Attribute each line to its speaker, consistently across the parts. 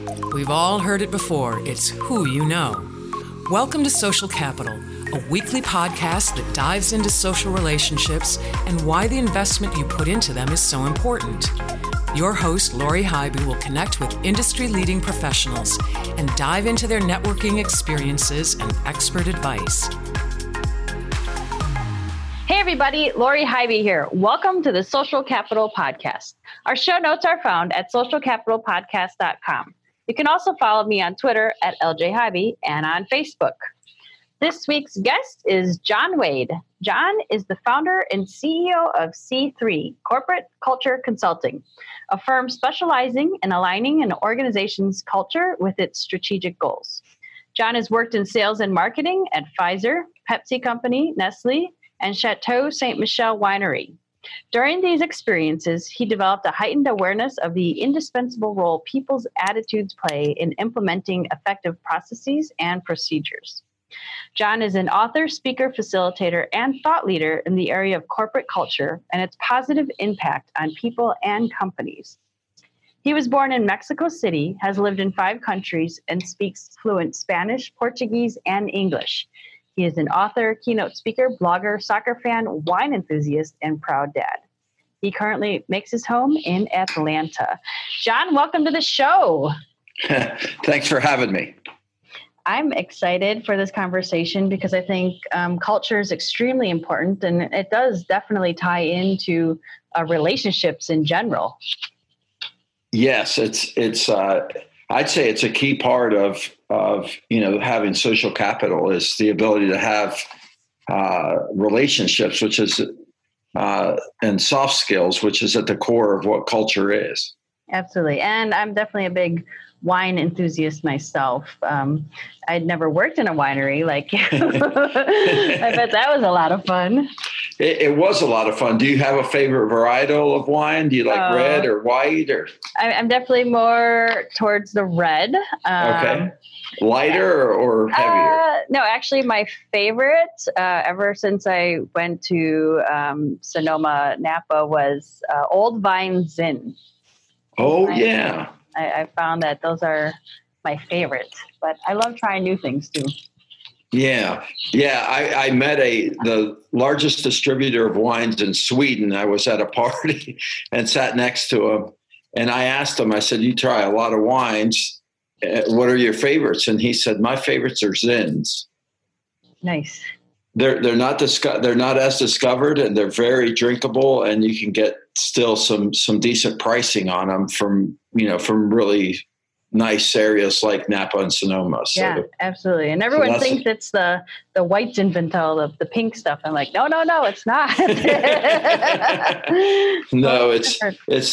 Speaker 1: We've all heard it before. It's who you know. Welcome to Social Capital, a weekly podcast that dives into social relationships and why the investment you put into them is so important. Your host, Lori Hybe, will connect with industry-leading professionals and dive into their networking experiences and expert advice.
Speaker 2: Hey everybody, Lori Hybe here. Welcome to the Social Capital Podcast. Our show notes are found at socialcapitalpodcast.com. You can also follow me on Twitter at LJ Hybe and on Facebook. This week's guest is John Wade. John is the founder and CEO of C3, Corporate Culture Consulting, a firm specializing in aligning an organization's culture with its strategic goals. John has worked in sales and marketing at Pfizer, Pepsi Company, Nestle, and Chateau Ste. Michelle Winery. During these experiences, he developed a heightened awareness of the indispensable role people's attitudes play in implementing effective processes and procedures. John is an author, speaker, facilitator, and thought leader in the area of corporate culture and its positive impact on people and companies. He was born in Mexico City, has lived in 5 countries, and speaks fluent Spanish, Portuguese, and English. He is an author, keynote speaker, blogger, soccer fan, wine enthusiast, and proud dad. He currently makes his home in Atlanta. John, welcome to the show.
Speaker 3: Thanks for having me.
Speaker 2: I'm excited for this conversation because I think culture is extremely important, and it does definitely tie into relationships in general.
Speaker 3: Yes, it's. I'd say it's a key part of having social capital is the ability to have relationships, which is and soft skills, which is at the core of what culture is.
Speaker 2: Absolutely, and I'm definitely a big wine enthusiast myself. I'd never worked in a winery like you. I bet that was a lot of fun.
Speaker 3: It was a lot of fun. Do you have a favorite varietal of wine? Do you like red or white? Or
Speaker 2: I'm definitely more towards the red.
Speaker 3: Okay. Lighter or heavier?
Speaker 2: No, actually my favorite ever since I went to Sonoma, Napa was Old Vine Zin.
Speaker 3: Yeah.
Speaker 2: I found that those are my favorites, but I love trying new things too.
Speaker 3: Yeah. I met the largest distributor of wines in Sweden. I was at a party and sat next to him, and I asked him, I said, "You try a lot of wines. What are your favorites?" And he said, "My favorites are Zins."
Speaker 2: Nice.
Speaker 3: They're not as discovered, and they're very drinkable, and you can get still some decent pricing on them from really nice areas like Napa and Sonoma. So,
Speaker 2: yeah, absolutely. And everyone thinks it's the white Zinfandel, the pink stuff. I'm like, no, it's not.
Speaker 3: No, it's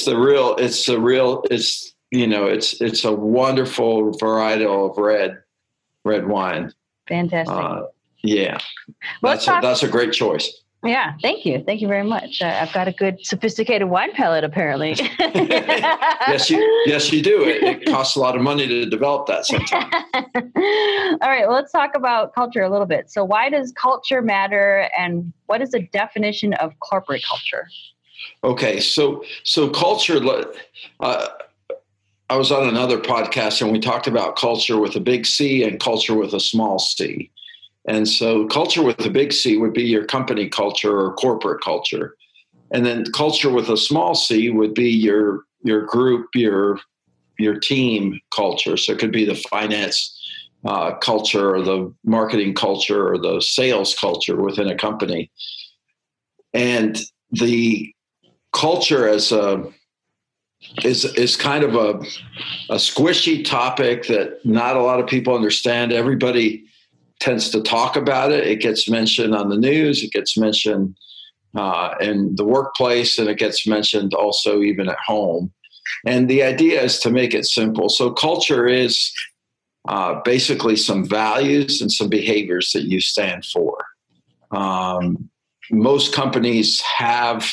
Speaker 3: a wonderful varietal of red wine.
Speaker 2: Fantastic.
Speaker 3: Yeah, that's a great choice.
Speaker 2: Yeah, thank you. Thank you very much. I've got a good, sophisticated wine palate, apparently.
Speaker 3: Yes, you do. It costs a lot of money to develop that sometimes.
Speaker 2: All right, well, let's talk about culture a little bit. So why does culture matter, and what is the definition of corporate culture?
Speaker 3: Okay, so culture, I was on another podcast, and we talked about culture with a big C and culture with a small c. And so culture with a big C would be your company culture or corporate culture. And then culture with a small c would be your group, your team culture. So it could be the finance culture or the marketing culture or the sales culture within a company. And the culture is kind of a squishy topic that not a lot of people understand. Everybody tends to talk about it. It gets mentioned on the news. It gets mentioned in the workplace, and it gets mentioned also even at home. And the idea is to make it simple. So culture is basically some values and some behaviors that you stand for. Most companies have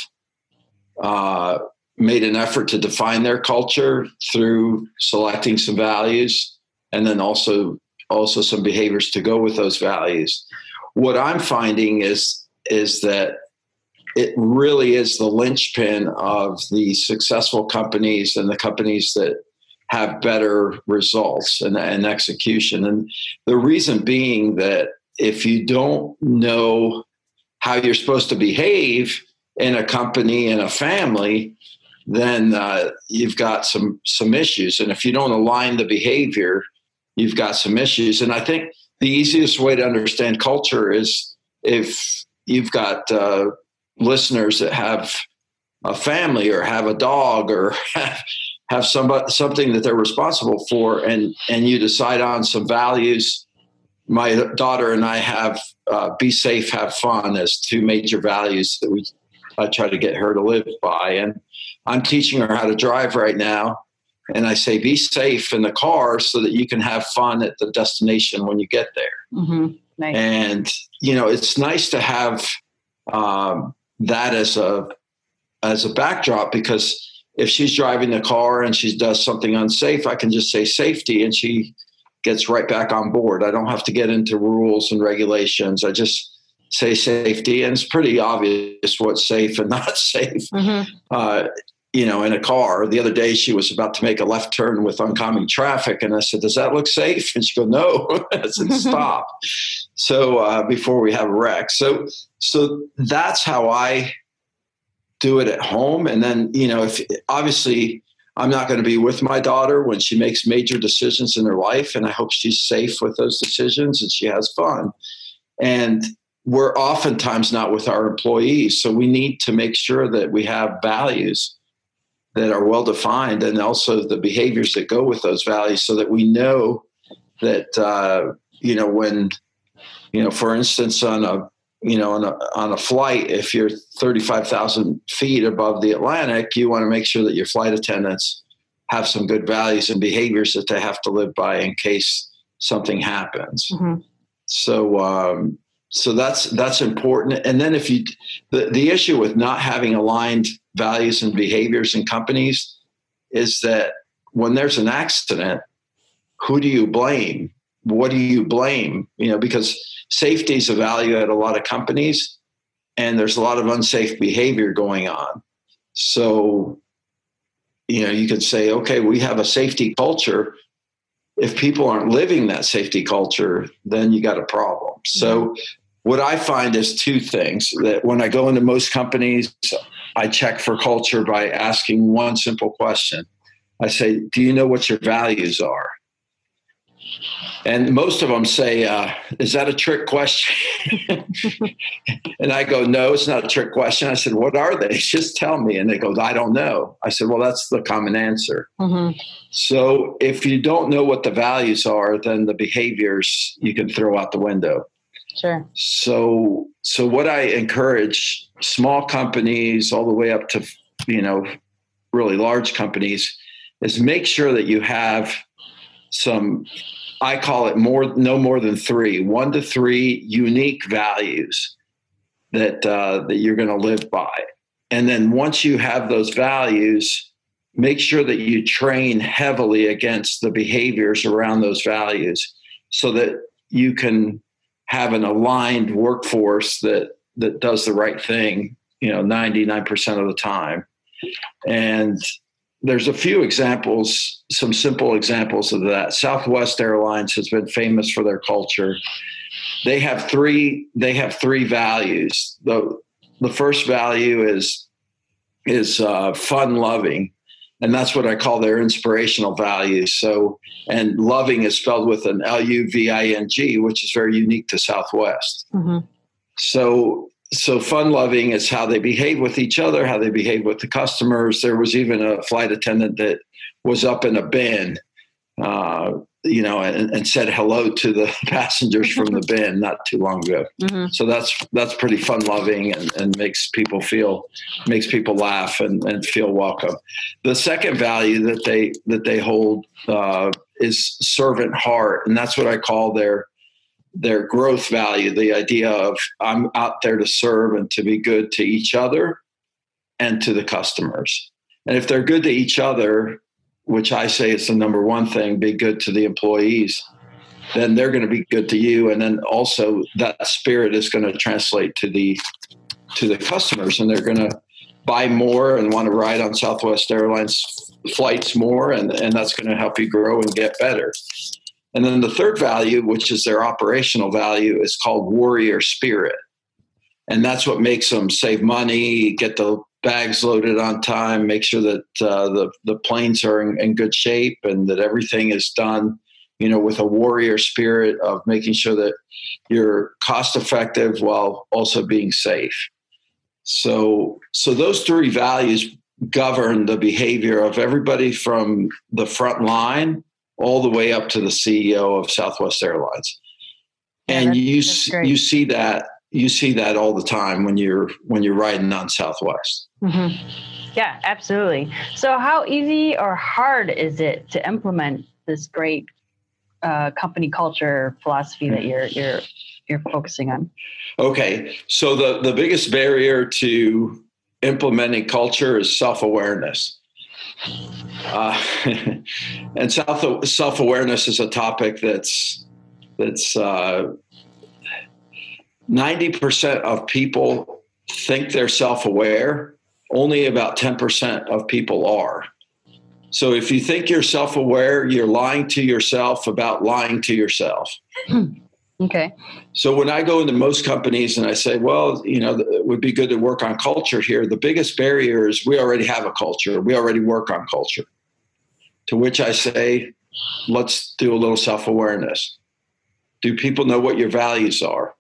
Speaker 3: made an effort to define their culture through selecting some values and then also some behaviors to go with those values. What I'm finding is that it really is the linchpin of the successful companies and the companies that have better results and execution. And the reason being that if you don't know how you're supposed to behave in a company, in a family, then you've got some issues. And if you don't align the behavior, you've got some issues. And I think the easiest way to understand culture is if you've got listeners that have a family or have a dog or have something that they're responsible for, and you decide on some values. My daughter and I have be safe, have fun as two major values that I try to get her to live by. And I'm teaching her how to drive right now. And I say, be safe in the car so that you can have fun at the destination when you get there.
Speaker 2: Mm-hmm. Nice.
Speaker 3: And, it's nice to have that as a backdrop, because if she's driving the car and she does something unsafe, I can just say safety and she gets right back on board. I don't have to get into rules and regulations. I just say safety, and it's pretty obvious what's safe and not safe. Mm-hmm. In a car. The other day, she was about to make a left turn with oncoming traffic. And I said, does that look safe? And she goes, no. I said, stop. So before we have a wreck. So that's how I do it at home. And then, if obviously I'm not going to be with my daughter when she makes major decisions in her life. And I hope she's safe with those decisions and she has fun. And we're oftentimes not with our employees. So we need to make sure that we have values that are well defined, and also the behaviors that go with those values, so that we know that when for instance on a flight, if you're 35,000 feet above the Atlantic, you want to make sure that your flight attendants have some good values and behaviors that they have to live by in case something happens. Mm-hmm. So that's important. And then the issue with not having aligned values and behaviors in companies is that when there's an accident, who do you blame? What do you blame? Because safety is a value at a lot of companies, and there's a lot of unsafe behavior going on. So, you could say, okay, we have a safety culture. If people aren't living that safety culture, then you got a problem. So what I find is two things: that when I go into most companies, I check for culture by asking one simple question. I say, do you know what your values are? And most of them say, is that a trick question? And I go, no, it's not a trick question. I said, what are they? Just tell me. And they go, I don't know. I said, well, that's the common answer. Mm-hmm. So if you don't know what the values are, then the behaviors you can throw out the window.
Speaker 2: Sure.
Speaker 3: So what I encourage small companies all the way up to, really large companies is make sure that you have some, I call it no more than 1 to 3 unique values that you're going to live by. And then once you have those values, make sure that you train heavily against the behaviors around those values so that you can have an aligned workforce that does the right thing, 99% of the time. And there's a few examples, some simple examples of that. Southwest Airlines has been famous for their culture. They have three values. The first value is fun loving. And that's what I call their inspirational values. So, and loving is spelled with an L-U-V-I-N-G, which is very unique to Southwest. Mm-hmm. So fun loving is how they behave with each other, how they behave with the customers. There was even a flight attendant that was up in a bin, and said hello to the passengers from the bin not too long ago. Mm-hmm. So that's pretty fun loving and makes people laugh and feel welcome. The second value that they hold is servant heart, and that's what I call their growth value. The idea of I'm out there to serve and to be good to each other and to the customers. And if they're good to each other, which I say is the number one thing, be good to the employees, then they're going to be good to you. And then also that spirit is going to translate to the customers, and they're going to buy more and want to ride on Southwest Airlines flights more, and that's going to help you grow and get better. And then the third value, which is their operational value, is called warrior spirit. And that's what makes them save money, get the bags loaded on time, make sure that the planes are in good shape, and that everything is done, with a warrior spirit of making sure that you're cost effective while also being safe. So those three values govern the behavior of everybody from the front line all the way up to the CEO of Southwest Airlines. And you see that all the time when you're riding on Southwest.
Speaker 2: Mm-hmm. Yeah, absolutely. So how easy or hard is it to implement this great company culture philosophy that you're focusing on? Okay,
Speaker 3: so the biggest barrier to implementing culture is self-awareness. And self-awareness is a topic that's 90% of people think they're self-aware. Only about 10% of people are. So if you think you're self-aware, you're lying to yourself about lying to yourself.
Speaker 2: Okay.
Speaker 3: So when I go into most companies and I say, well, it would be good to work on culture here, the biggest barrier is we already have a culture. We already work on culture. To which I say, let's do a little self-awareness. Do people know what your values are?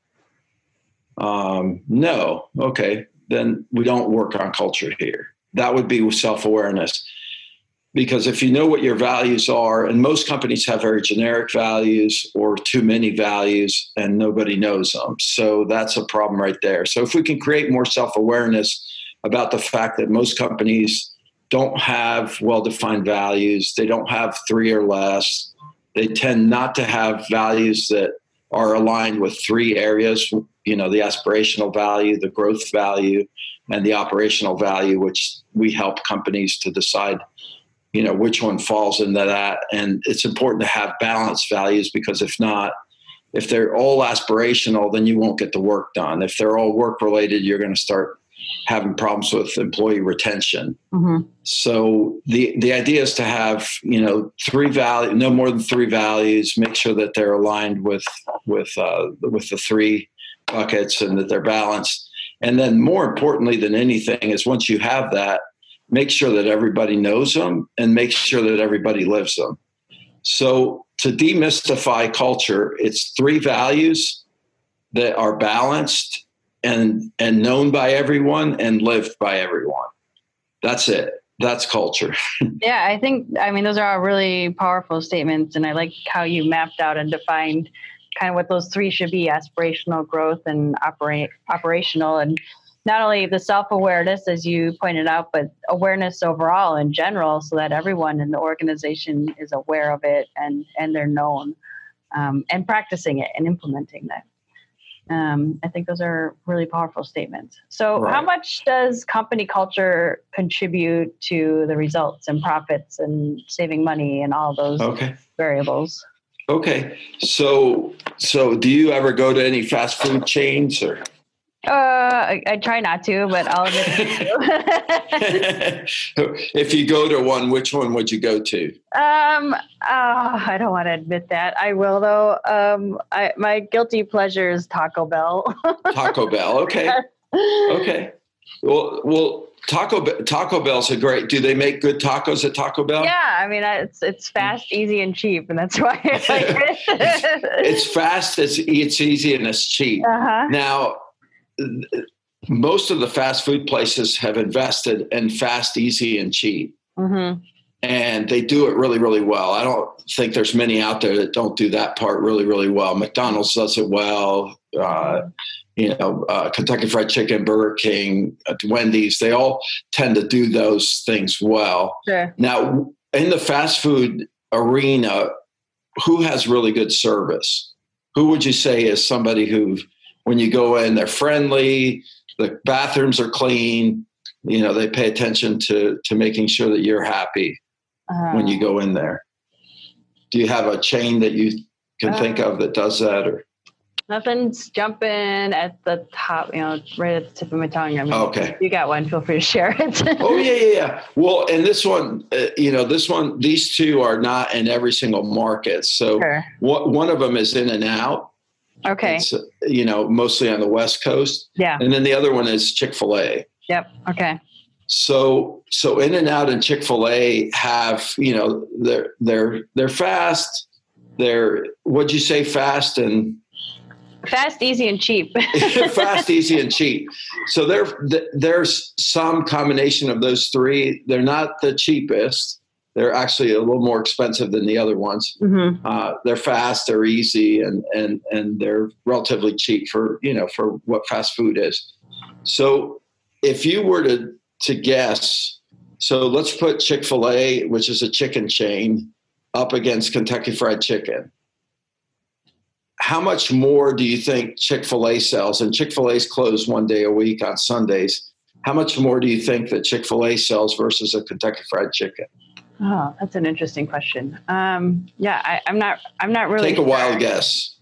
Speaker 3: No. Okay. Then we don't work on culture here. That would be self-awareness. Because if you know what your values are, and most companies have very generic values or too many values and nobody knows them. So that's a problem right there. So if we can create more self-awareness about the fact that most companies don't have well-defined values, they don't have 3 or less, they tend not to have values that are aligned with 3 areas, the aspirational value, the growth value, and the operational value, which we help companies to decide which one falls into that. And it's important to have balanced values, because if not, if they're all aspirational, then you won't get the work done. If they're all work related, you're going to start having problems with employee retention. Mm-hmm. So the idea is to have, 3 values, no more than 3 values, make sure that they're aligned with the 3 buckets and that they're balanced. And then more importantly than anything is, once you have that, make sure that everybody knows them and make sure that everybody lives them. So to demystify culture, it's 3 values that are balanced and known by everyone and lived by everyone. That's it. That's culture.
Speaker 2: Yeah, I mean, those are all really powerful statements. And I like how you mapped out and defined kind of what those 3 should be: aspirational, growth, and operational. And not only the self-awareness, as you pointed out, but awareness overall in general, so that everyone in the organization is aware of it and they're known, and practicing it and implementing that. I think those are really powerful statements. So right. How much does company culture contribute to the results and profits and saving money and all those variables?
Speaker 3: Okay. So do you ever go to any fast food chains or?
Speaker 2: I try not to, but I'll admit
Speaker 3: to. If you go to one, which one would you go to?
Speaker 2: I don't want to admit that. I will though. My guilty pleasure is Taco Bell.
Speaker 3: Taco Bell. Okay. Okay. Well, Taco Bell's a great. Do they make good tacos at Taco Bell?
Speaker 2: Yeah, I mean it's fast, easy, and cheap, and that's why I like it.
Speaker 3: It's fast, it's easy, and it's cheap. Uh-huh. Now, most of the fast food places have invested in fast, easy, and cheap. Mm-hmm. And they do it really, really well. I don't think there's many out there that don't do that part really, really well. McDonald's does it well. Kentucky Fried Chicken, Burger King, Wendy's, they all tend to do those things well. Sure. Now, in the fast food arena, who has really good service? Who would you say is somebody who, when you go in, they're friendly, the bathrooms are clean, they pay attention to making sure that you're happy when you go in there? Do you have a chain that you can think of that does that? Or
Speaker 2: Nothing's jumping at the top, right at the tip of my tongue. I mean,
Speaker 3: Okay.
Speaker 2: If you got one, feel free to share it.
Speaker 3: Oh, yeah. Well, and this one, these two are not in every single market. So
Speaker 2: Sure.
Speaker 3: one of them is In-N-Out.
Speaker 2: Okay.
Speaker 3: It's, mostly on the West Coast.
Speaker 2: Yeah.
Speaker 3: And then the other one is Chick-fil-A.
Speaker 2: Yep. Okay.
Speaker 3: So In-N-Out and Chick-fil-A have, they're fast. They're, what'd you say, fast and
Speaker 2: fast, easy, and cheap.
Speaker 3: fast, easy, and cheap. So there's some combination of those three. They're not the cheapest. They're actually a little more expensive than the other ones.
Speaker 2: Mm-hmm.
Speaker 3: They're fast, they're easy, and they're relatively cheap for what fast food is. So if you were to guess, so let's put Chick-fil-A, which is a chicken chain, up against Kentucky Fried Chicken. How much more do you think Chick-fil-A sells? And Chick-fil-A's closed one day a week on Sundays. How much more do you think that Chick-fil-A sells versus a Kentucky Fried Chicken?
Speaker 2: Oh, that's an interesting question. I'm not really.
Speaker 3: Take a wild guess.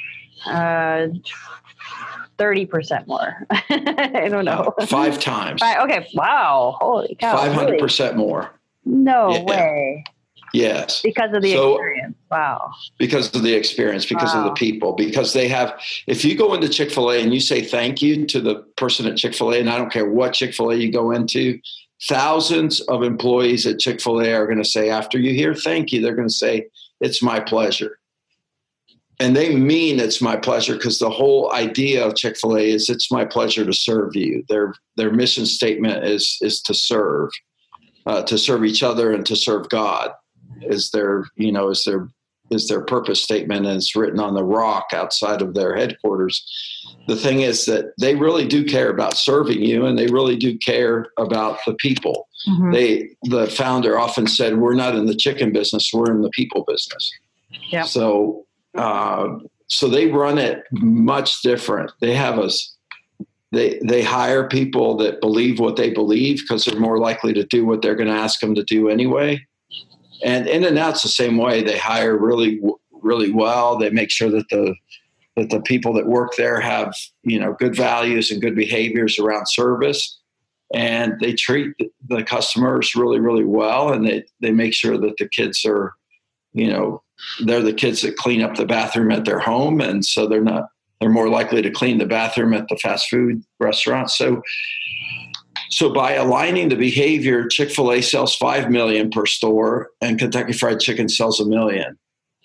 Speaker 2: 30% more. I don't know.
Speaker 3: 5 times.
Speaker 2: Okay. Wow. Holy cow.
Speaker 3: 500% more.
Speaker 2: No way.
Speaker 3: Yes.
Speaker 2: Because of the experience. Wow.
Speaker 3: Because of the experience, because of the people, because they have, if you go into Chick-fil-A and you say thank you to the person at Chick-fil-A, and I don't care what Chick-fil-A you go into, thousands of employees at Chick-fil-A are going to say, after you hear thank you, they're going to say, it's my pleasure. And they mean it's my pleasure, because the whole idea of Chick-fil-A is it's my pleasure to serve you. Their mission statement is to serve each other and to serve God. Is their purpose statement, and it's written on the rock outside of their headquarters. The thing is that they really do care about serving you, and they really do care about the people. Mm-hmm. The founder often said, "We're not in the chicken business; we're in the people business."
Speaker 2: Yeah.
Speaker 3: So they run it much different. They have They hire people that believe what they believe, because they're more likely to do what they're going to ask them to do anyway. And In-N-Out's the same way. They hire really, really well. They make sure that the people that work there have, good values and good behaviors around service. And they treat the customers really, really well. And they make sure that the kids are, they're the kids that clean up the bathroom at their home. And so they're more likely to clean the bathroom at the fast food restaurant. So by aligning the behavior, Chick-fil-A sells $5 million per store, and Kentucky Fried Chicken sells $1 million.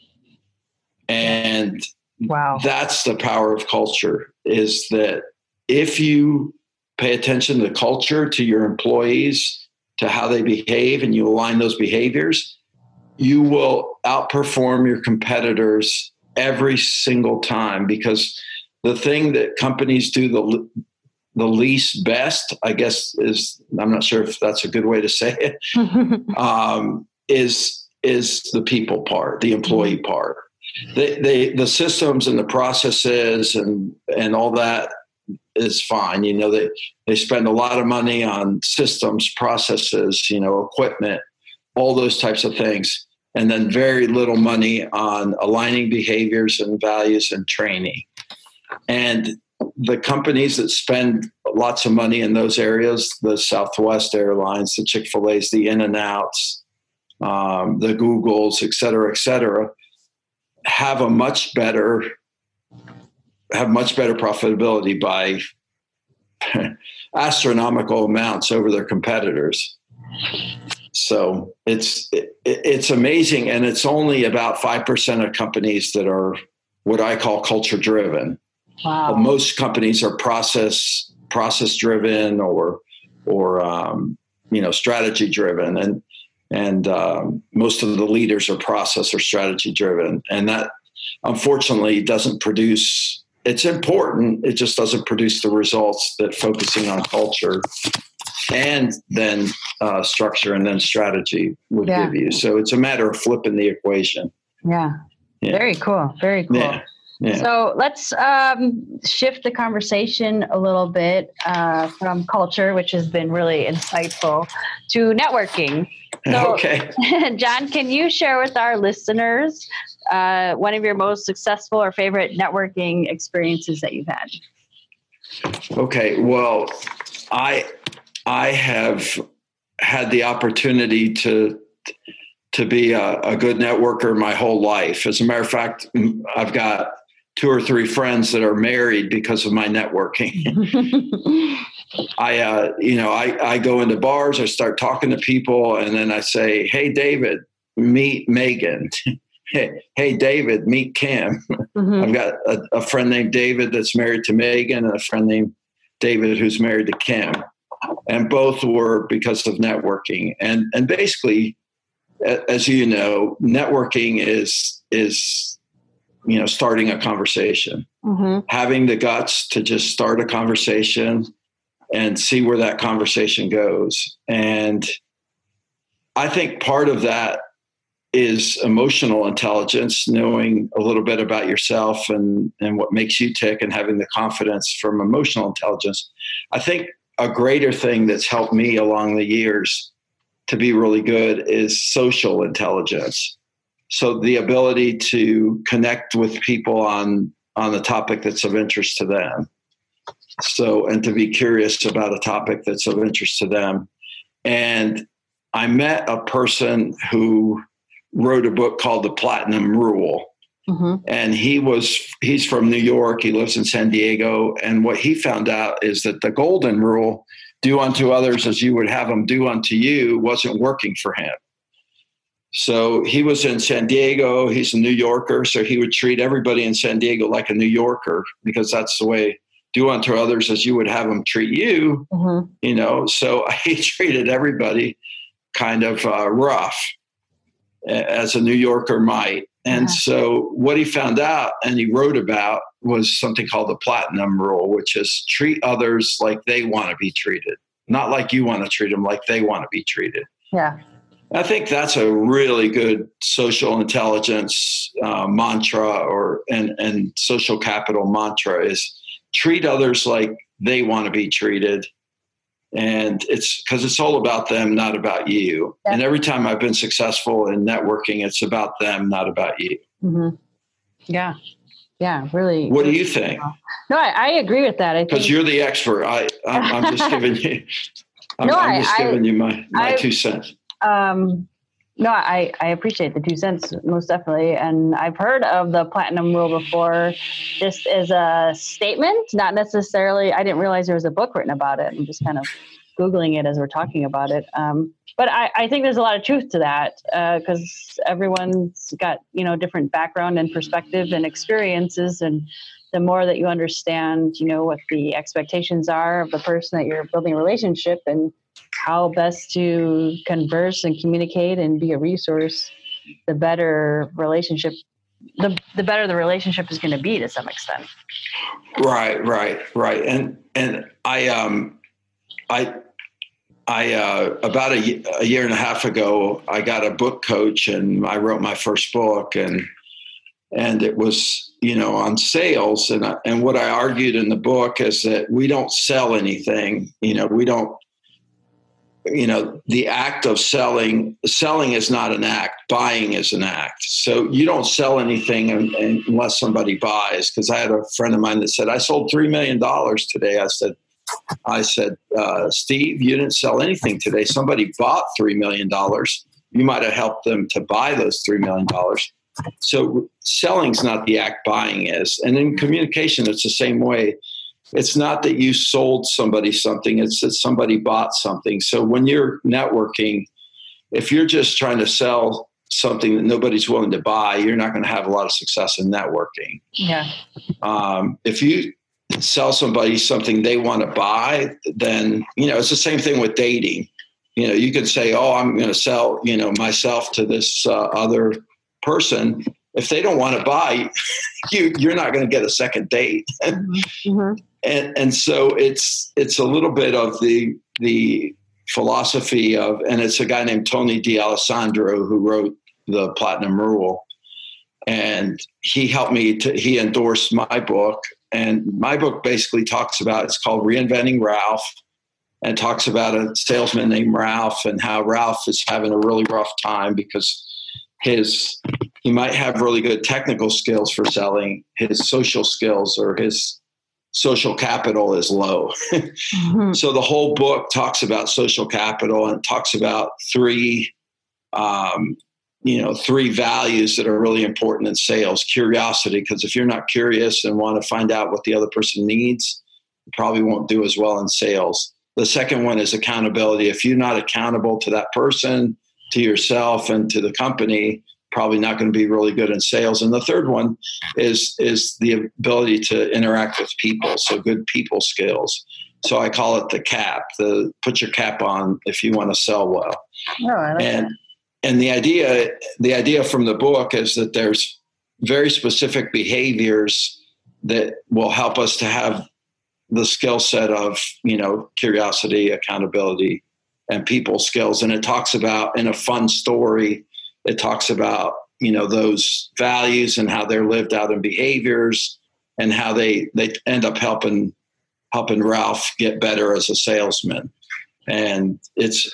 Speaker 3: And
Speaker 2: wow,
Speaker 3: that's the power of culture, is that if you pay attention to culture, to your employees, to how they behave, and you align those behaviors, you will outperform your competitors every single time. Because the thing that companies do the least best, I guess, is, I'm not sure if that's a good way to say it, is the people part, the employee part. The systems and the processes and all that is fine. They spend a lot of money on systems, processes, equipment, all those types of things, and then very little money on aligning behaviors and values and training. And the companies that spend lots of money in those areas, the Southwest Airlines, the Chick-fil-A's, the In-N-Outs, the Googles, et cetera, have much better profitability by astronomical amounts over their competitors. So it's amazing. And it's only about 5% of companies that are what I call culture driven.
Speaker 2: Wow.
Speaker 3: Most companies are process driven or strategy driven, and most of the leaders are process or strategy driven, and that unfortunately doesn't produce. It's important. It just doesn't produce the results that focusing on culture and then structure and then strategy would give you. So it's a matter of flipping the equation.
Speaker 2: Yeah. Very cool. Very cool.
Speaker 3: Yeah. Yeah.
Speaker 2: So let's shift the conversation a little bit from culture, which has been really insightful, to networking. So,
Speaker 3: okay.
Speaker 2: John, can you share with our listeners one of your most successful or favorite networking experiences that you've had?
Speaker 3: Okay. Well, I have had the opportunity to be a good networker my whole life. As a matter of fact, I've got 2 or 3 friends that are married because of my networking. I go into bars, I start talking to people, and then I say, "Hey, David, meet Megan." Hey, David, meet Kim. Mm-hmm. I've got a friend named David that's married to Megan, and a friend named David who's married to Kim. And both were because of networking. And basically, as you know, networking is starting a conversation, mm-hmm. having the guts to just start a conversation and see where that conversation goes. And I think part of that is emotional intelligence, knowing a little bit about yourself and what makes you tick, and having the confidence from emotional intelligence. I think a greater thing that's helped me along the years to be really good is social intelligence. So the ability to connect with people on the topic that's of interest to them. And to be curious about a topic that's of interest to them. And I met a person who wrote a book called The Platinum Rule. Mm-hmm. And he's from New York. He lives in San Diego. And what he found out is that the golden rule, do unto others as you would have them do unto you, wasn't working for him. So he was in San Diego. He's a New Yorker. So he would treat everybody in San Diego like a New Yorker, because that's the way, do unto others as you would have them treat you, mm-hmm. So he treated everybody kind of rough, as a New Yorker might. And so what he found out and he wrote about was something called the Platinum Rule, which is treat others like they want to be treated, not like you want to treat them, like they want to be treated.
Speaker 2: Yeah.
Speaker 3: I think that's a really good social intelligence mantra and social capital mantra is treat others like they want to be treated. And it's because it's all about them, not about you. Yeah. And every time I've been successful in networking, it's about them, not about you.
Speaker 2: Mm-hmm. Yeah. Yeah. Really.
Speaker 3: What do you think?
Speaker 2: No, I agree with that.
Speaker 3: Because you're the expert. I'm just giving you, I'm just giving you my 2 cents.
Speaker 2: No, I appreciate the 2 cents, most definitely. And I've heard of the Platinum Rule before, just as a statement, not necessarily, I didn't realize there was a book written about it. I'm just kind of Googling it as we're talking about it. But I think there's a lot of truth to that, because everyone's got, different background and perspective and experiences. And the more that you understand, what the expectations are of the person that you're building a relationship and how best to converse and communicate and be a resource, the better relationship, the better the relationship is going to be to some extent.
Speaker 3: Right. And I about a year and a half ago, I got a book coach and I wrote my first book, and it was, on sales. And what I argued in the book is that we don't sell anything. We don't, the act of selling is not an act. Buying is an act. So you don't sell anything unless somebody buys. Because I had a friend of mine that said, I sold $3 million today. I said, Steve, you didn't sell anything today. Somebody bought $3 million. You might have helped them to buy those $3 million. So selling's not the act, buying is. And in communication, it's the same way. It's not that you sold somebody something, it's that somebody bought something. So when you're networking, if you're just trying to sell something that nobody's willing to buy, you're not going to have a lot of success in networking.
Speaker 2: Yeah.
Speaker 3: If you sell somebody something they want to buy, then, it's the same thing with dating. You could say, oh, I'm going to sell, myself to this other person. If they don't want to buy, you're not going to get a second date. Mm-hmm. And so it's a little bit of the philosophy of, and it's a guy named Tony D'Alessandro who wrote the Platinum Rule. And he helped me he endorsed my book. And my book basically talks about, it's called Reinventing Ralph, and talks about a salesman named Ralph and how Ralph is having a really rough time because his he might have really good technical skills for selling. His social skills or his social capital is low. Mm-hmm. So the whole book talks about social capital and talks about three values that are really important in sales. Curiosity, because if you're not curious and want to find out what the other person needs, you probably won't do as well in sales. The second one is accountability. If you're not accountable to that person, to yourself, and to the company, probably not going to be really good in sales. And the third one is the ability to interact with people. So good people skills. So I call it the cap, put your cap on if you want to sell well.
Speaker 2: Oh, I like that.
Speaker 3: And the idea from the book is that there's very specific behaviors that will help us to have the skill set of, curiosity, accountability, and people skills. And it talks about, in a fun story, it talks about, those values and how they're lived out in behaviors and how they end up helping Ralph get better as a salesman. And it's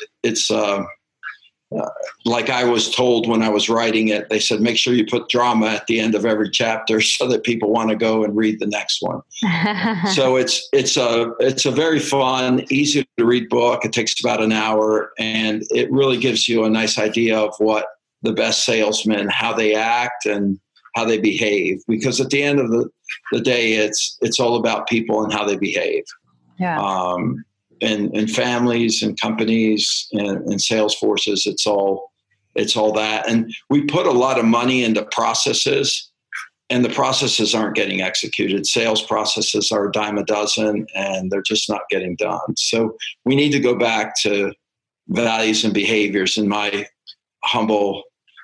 Speaker 3: like I was told when I was writing it, they said, make sure you put drama at the end of every chapter so that people want to go and read the next one. So it's a very fun, easy to read book. It takes about an hour, and it really gives you a nice idea of what the best salesmen, how they act and how they behave. Because at the end of the day, it's all about people and how they behave.
Speaker 2: Yeah.
Speaker 3: In families and companies and sales forces, it's all that. And we put a lot of money into processes, and the processes aren't getting executed. Sales processes are a dime a dozen, and they're just not getting done. So we need to go back to values and behaviors, in my humble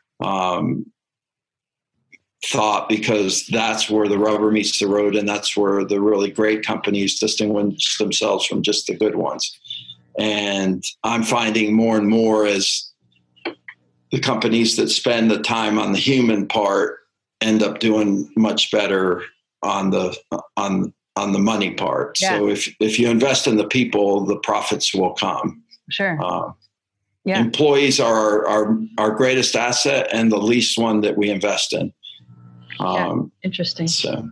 Speaker 3: thought, because that's where the rubber meets the road, and that's where the really great companies distinguish themselves from just the good ones. And I'm finding more and more as the companies that spend the time on the human part end up doing much better on the money part. Yeah. So if you invest in the people, the profits will come.
Speaker 2: Sure.
Speaker 3: Employees are our greatest asset and the least one that we invest in.
Speaker 2: Interesting.
Speaker 3: So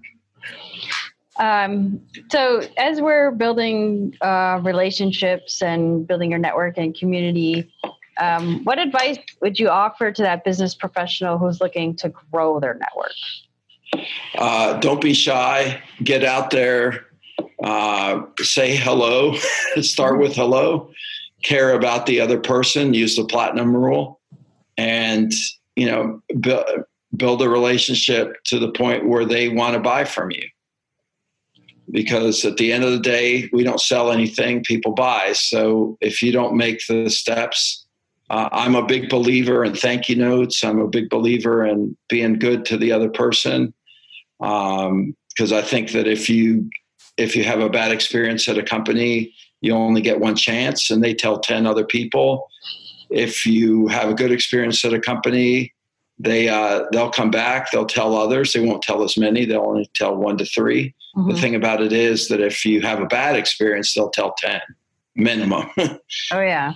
Speaker 2: as we're building relationships and building your network and community, what advice would you offer to that business professional who's looking to grow their network?
Speaker 3: Don't be shy. Get out there. Say hello. Start with hello. Care about the other person. Use the platinum rule, and build a relationship to the point where they want to buy from you. Because at the end of the day, we don't sell anything, people buy. So if you don't make the steps, I'm a big believer in thank you notes. I'm a big believer in being good to the other person. Because I think that if you have a bad experience at a company, you only get one chance, and they tell 10 other people. If you have a good experience at a company, they'll come back, they'll tell others. They won't tell as many. They'll only tell 1 to 3. Mm-hmm. The thing about it is that if you have a bad experience, they'll tell 10 minimum.
Speaker 2: Oh yeah.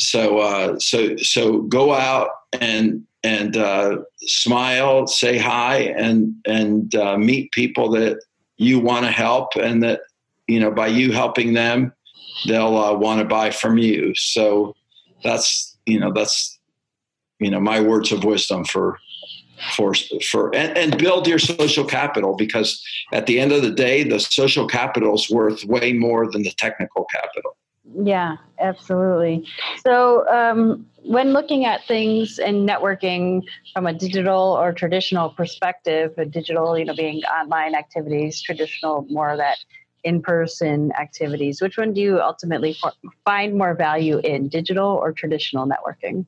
Speaker 3: So go out and smile, say hi, and meet people that you want to help, and that, by you helping them, they'll want to buy from you. So that's my words of wisdom for and build your social capital, because at the end of the day, the social capital is worth way more than the technical capital.
Speaker 2: Yeah, absolutely. So when looking at things in networking from a digital or traditional perspective, digital, being online activities, traditional, more of that in-person activities, which one do you ultimately find more value in, digital or traditional networking?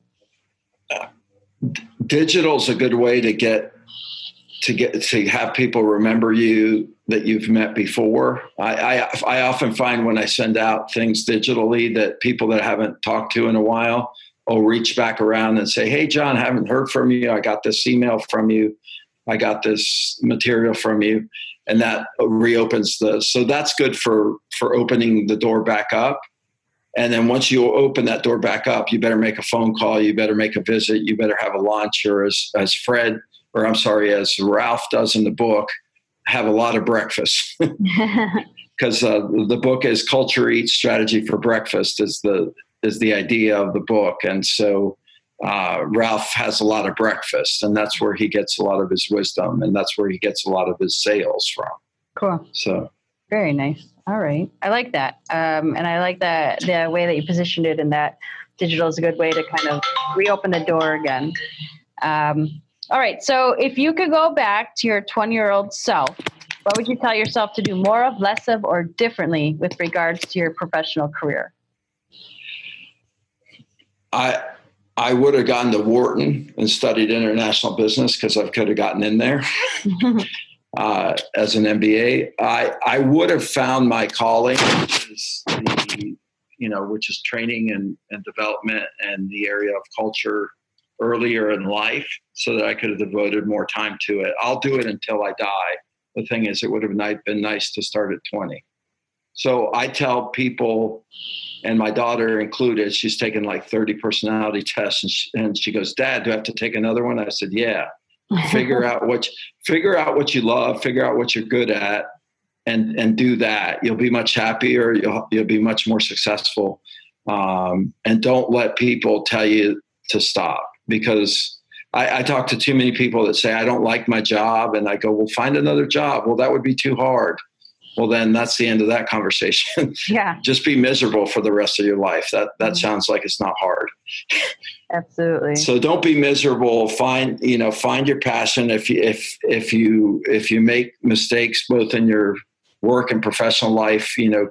Speaker 3: Digital is a good way to have people remember you that you've met before. I often find when I send out things digitally that people that I haven't talked to in a while will reach back around and say, hey, John, I haven't heard from you. I got this email from you. I got this material from you. And that reopens so that's good for opening the door back up. And then once you open that door back up, you better make a phone call. You better make a visit. You better have a lunch, or as Fred or I'm sorry, as Ralph does in the book, have a lot of breakfast. Because the book is Culture Eats Strategy for Breakfast is the idea of the book. And so Ralph has a lot of breakfast, and that's where he gets a lot of his wisdom, and that's where he gets a lot of his sales from.
Speaker 2: Cool.
Speaker 3: So
Speaker 2: very nice. All right. I like that. And I like that the way that you positioned it, and that digital is a good way to kind of reopen the door again. All right. So if you could go back to your 20-year-old self, what would you tell yourself to do more of, less of, or differently with regards to your professional career?
Speaker 3: I would have gone to Wharton and studied international business because I could have gotten in there as an MBA. I would have found my calling, which is training and development and the area of culture earlier in life, so that I could have devoted more time to it. I'll do it until I die. The thing is, it would have been nice to start at 20. So I tell people, and my daughter included, she's taken like 30 personality tests, and she goes, "Dad, do I have to take another one?" I said, "Yeah." Figure out what you love, figure out what you're good at, and do that. You'll be much happier. You'll be much more successful. And don't let people tell you to stop, because I talk to too many people that say, "I don't like my job," and I go, "Well, find another job." "Well, that would be too hard." Well, then that's the end of that conversation.
Speaker 2: Yeah. Just
Speaker 3: be miserable for the rest of your life. That sounds like it's not hard.
Speaker 2: Absolutely.
Speaker 3: So don't be miserable. Find your passion. If you make mistakes both in your work and professional life,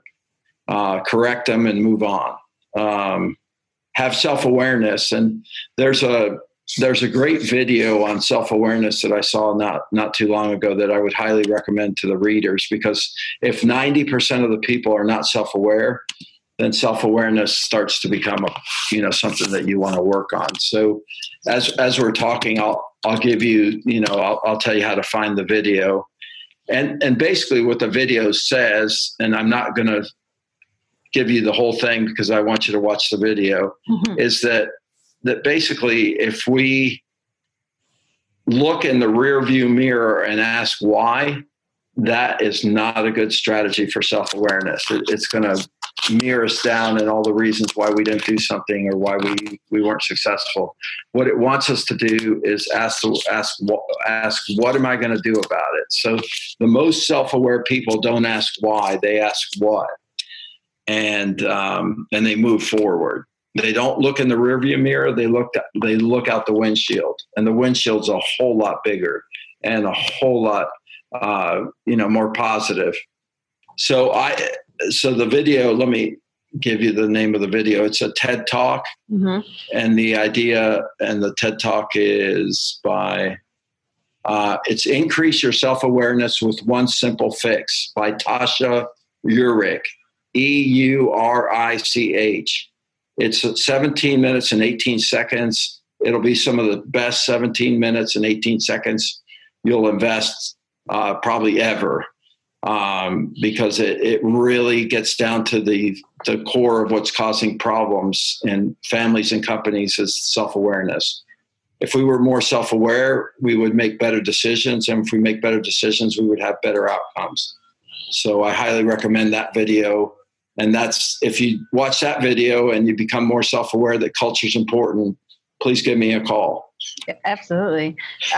Speaker 3: correct them and move on. Have self-awareness. And there's a great video on self-awareness that I saw not too long ago that I would highly recommend to the readers, because if 90% of the people are not self-aware, then self-awareness starts to become something that you want to work on. So as we're talking, I'll give you, I'll tell you how to find the video. And basically what the video says, and I'm not going to give you the whole thing because I want you to watch the video, is that basically if we look in the rear view mirror and ask why, that is not a good strategy for self-awareness. It's going to mirror us down and all the reasons why we didn't do something or why we weren't successful. What it wants us to do is ask what am I going to do about it? So the most self-aware people don't ask why, they ask what, and they move forward. They don't look in the rearview mirror. They look out the windshield, and the windshield's a whole lot bigger and a whole lot more positive. So the video, let me give you the name of the video. It's a TED Talk. And the idea and the TED Talk is it's Increase Your Self-Awareness with One Simple Fix by Tasha Eurich, Eurich. It's 17 minutes and 18 seconds. It'll be some of the best 17 minutes and 18 seconds you'll invest probably ever. Because it really gets down to the core of what's causing problems in families and companies is self-awareness. If we were more self-aware, we would make better decisions. And if we make better decisions, we would have better outcomes. So I highly recommend that video. And that's, if you watch that video and you become more self-aware that culture is important, please give me a call.
Speaker 2: Absolutely.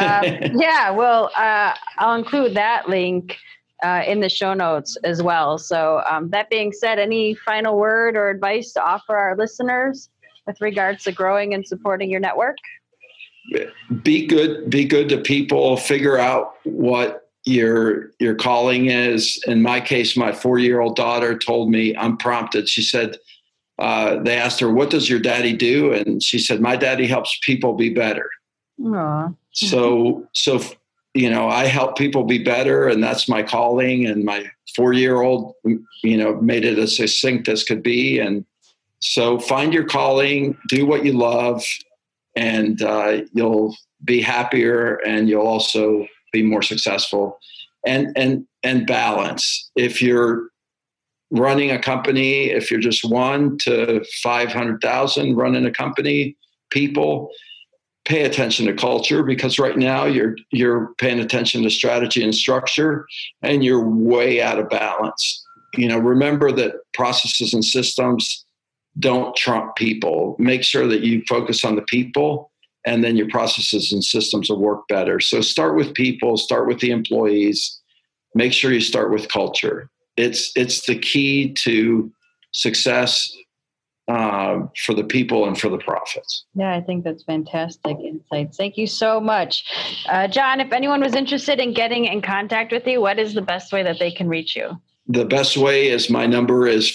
Speaker 2: I'll include that link in the show notes as well. So that being said, any final word or advice to offer our listeners with regards to growing and supporting your network?
Speaker 3: Be good to people. Figure out what your calling is. In my case, my 4-year-old daughter told me unprompted. She said, they asked her, "What does your daddy do?" And she said, "My daddy helps people be better."
Speaker 2: Aww.
Speaker 3: So I help people be better, and that's my calling. And my 4-year-old, made it as succinct as could be. And so find your calling, do what you love, and you'll be happier, and you'll also be more successful. And balance. If you're running a company, if you're just 1 to 500,000 running a company, people, pay attention to culture, because right now you're paying attention to strategy and structure, and you're way out of balance. Remember that processes and systems don't trump people. Make sure that you focus on the people, and then your processes and systems will work better. So start with people, start with the employees. Make sure you start with culture. It's the key to success for the people and for the profits.
Speaker 2: Yeah, I think that's fantastic insights. Thank you so much. John, if anyone was interested in getting in contact with you, what is the best way that they can reach you?
Speaker 3: The best way is my number is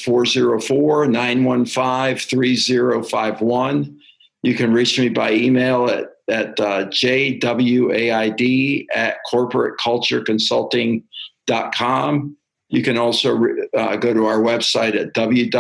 Speaker 3: 404-915-3051. You can reach me by email at jwaid@corporatecultureconsulting.com. You can also go to our website at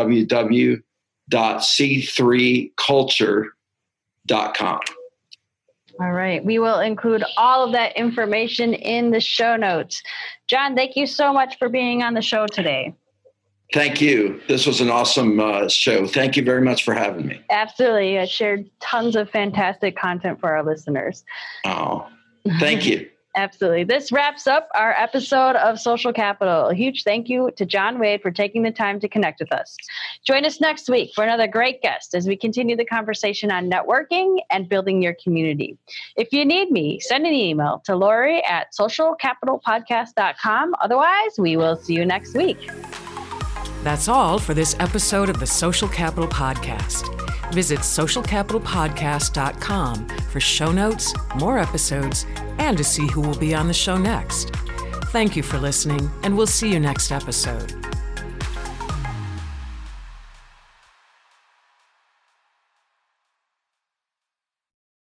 Speaker 3: www.c3culture.com.
Speaker 2: All right. We will include all of that information in the show notes. John, thank you so much for being on the show today.
Speaker 3: Thank you. This was an awesome show. Thank you very much for having me.
Speaker 2: Absolutely. I shared tons of fantastic content for our listeners.
Speaker 3: Oh, thank you.
Speaker 2: Absolutely. This wraps up our episode of Social Capital. A huge thank you to John Wade for taking the time to connect with us. Join us next week for another great guest as we continue the conversation on networking and building your community. If you need me, send an email to Lori@socialcapitalpodcast.com. Otherwise, we will see you next week.
Speaker 1: That's all for this episode of the Social Capital Podcast. Visit socialcapitalpodcast.com for show notes, more episodes, and to see who will be on the show next. Thank you for listening, and we'll see you next episode.